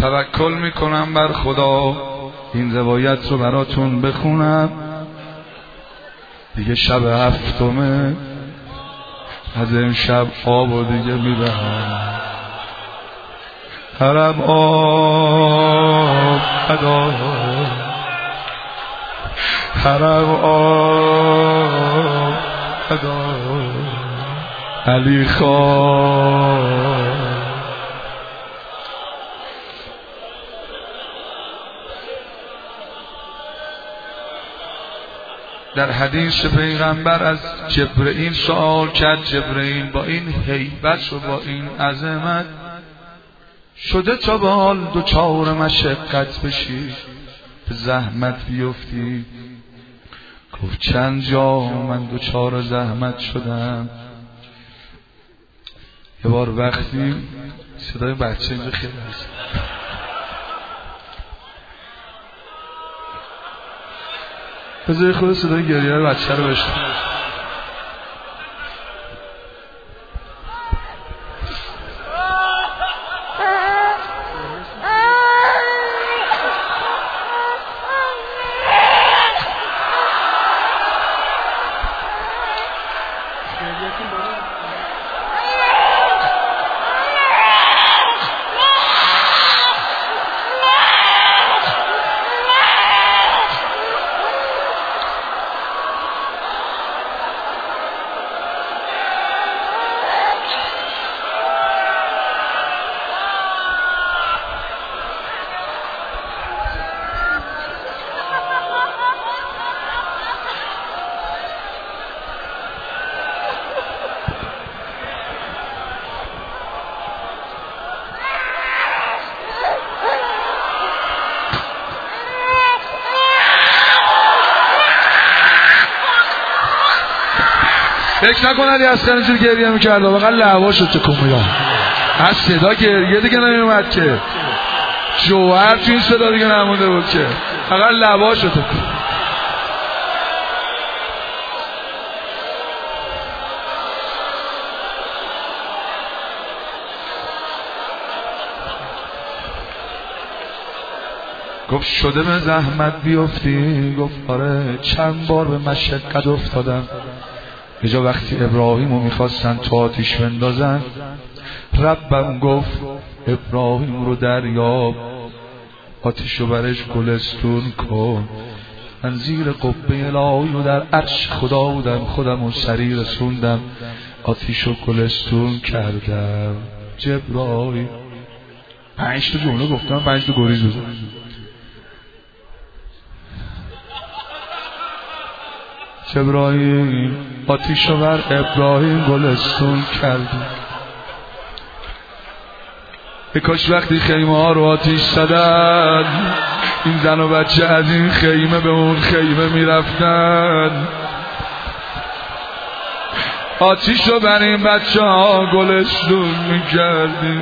توکل میکنم بر خدا این روایت رو براتون بخونم. دیگه شب هفتمه، از امشب آب و دیگه میبرم. حرم آب ادا، حرم آب ادا، علی خواه. در حدیث پیغمبر از جبرئیل سوال کرد، جبرئیل با این هیبت و با این عظمت شده تا به حال دوچار مشقت بشی، به زحمت بیفتی؟ گفت چند جا من دوچار زحمت شدم. یه بار وقتی صدای بچه اینجا خیلی هست، بذاری خود صدای گریه رو بچه رو بشنم. فکر نکنادی از اینجور گریه میکرد و بقید لعوا شد تو کمیان. از صدا گریه دیگه نمیومد که، جوهر تو این صدا دیگه نمونده بود که، فقط لعوا شد تو کمیان. گفت شده به زحمت بیفتی؟ گفت آره، چند بار به مشقت افتادم. یه جا وقتی ابراهیم رو میخواستن تو آتیش بندازن، ربم گفت ابراهیم رو دریاب، آتیش رو برش گلستون کن. من زیر قبه الهی و در عرش خدا بودم، خودم رو سریع رسوندم، آتیش رو گلستون کردم. جبرائیل 5 تا جمله گفتم، 5 تا گریز بزن. جبرائیل آتیش رو بر ابراهیم گلستون کردی. ای کاش وقتی خیمه ها رو آتیش زدن، این زن و بچه از این خیمه به اون خیمه میرفتن، آتیش رو بر این بچه ها گلستون میکردی.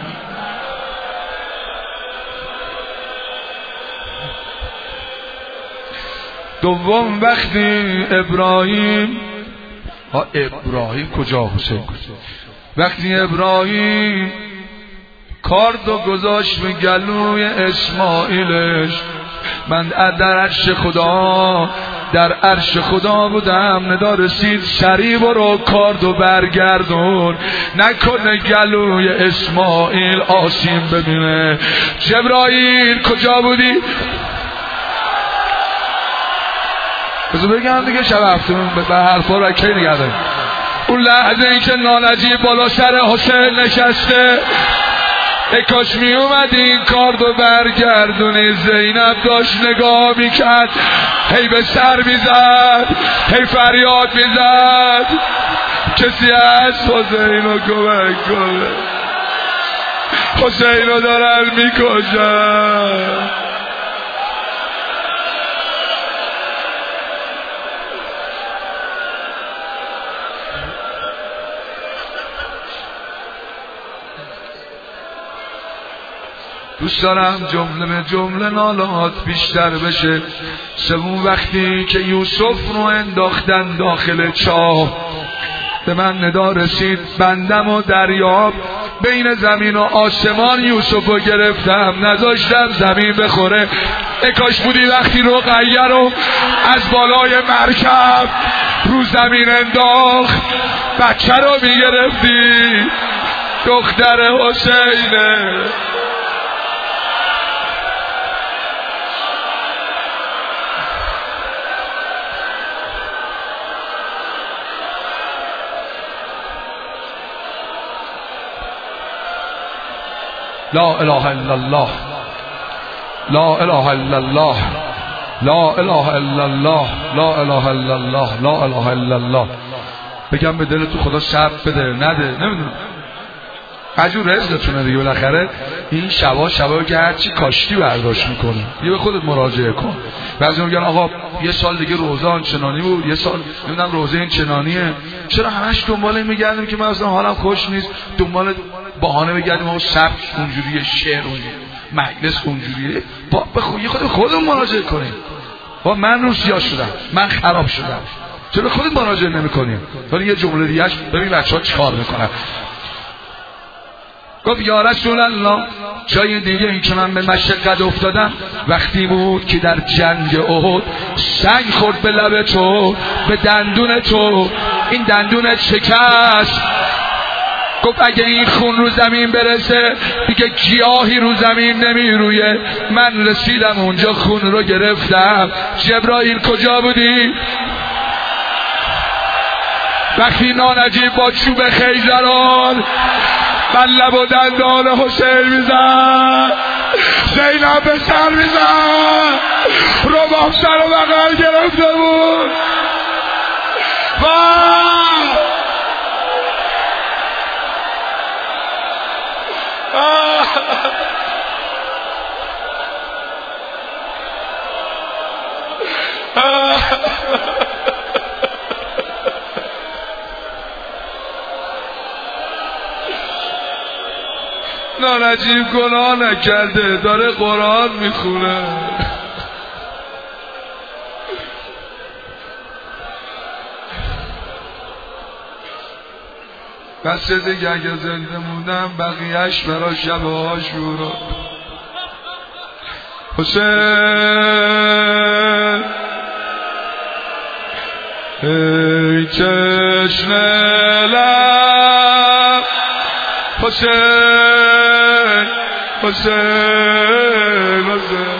دوم وقتی ابراهیم کجا حسین کجا، وقتی ابراهیم کارد و گذاشت به گلوی اسماعیلش، من در عرش خدا بودم، ندا رسید سریع برو کارد و برگردون، نکنه گلوی اسماعیل آسیم ببینه. جبرائیل کجا بودی؟ بذار بگم دیگه، شب هفتم به حرفا رو کی نگه داریم. اون لحظه این که نانجیب بالا سر حسین نشسته، ای کاش می اومد این کاردو برگردونی. زینب داشت نگاه میکرد، هی به سر میزد، هی فریاد میزد، کسی هست حسینو کمک کنه، حسینو دارن میکشن. دوست دارم جمله به جمله نالات بیشتر بشه. سوم وقتی که یوسف رو انداختن داخل چاه، به من ندا رسید بندم و دریاب. بین زمین و آسمان یوسفو گرفتم، نذاشتم زمین بخوره. کاش بودی وقتی رقیه رو از بالای مرکب رو زمین انداخت، بچه رو میگرفتی، دختر حسینه. لا اله الا الله، لا اله الا الله، لا اله الا الله، لا اله الا الله، لا اله الا الله. بگم به دل تو خدا صبر بده نده، نمیدونم عجور رزقتونه دیگه. بالاخره این شبا که هرچی کاشتی برداشت میکنه. یه به خودت مراجعه کن. بعضی میگن آقا یه سال دیگه روزه آنچنانی بود، یه سال نمیدونم روزه این چنانیه، چرا همش دنبال این میگردیم که من اصلا حالم خوش نیست، دنبال بهانه بگردیم آقا سبک اونجوریه، شعر اونجوریه، مجلس اونجوریه. با خودمون مراجعه کنیم. با من رو سیاه شدم، من خراب شدم، چرا خودت مراجعه نمی‌کنیم؟ ولی یه جمله دیگه‌اش ببین بچه‌ها چیکار میکنن. گفت یا رسول الله، جای دیگه این که من به مشقت افتادم وقتی بود که در جنگ احد سنگ خورد به لب تو، به دندون تو، این دندون شکست. گفت اگه این خون رو زمین برسه دیگه گیاهی رو زمین نمیرویه. من رسیدم اونجا، خون رو گرفتم. جبرائیل کجا بودی؟ وقتی نانجیب با چوب خیزران من لب و دندان حسین میزن، زینب به سر میزن، رباب سر و بغل گرفته بود. نانجیب گناه نکرده، داره قرآن میخونه. بس دیگه اگه زنده موندم بقیهش برا شب عاشورا. حسین ای تشنه لب، حسین حسین حسین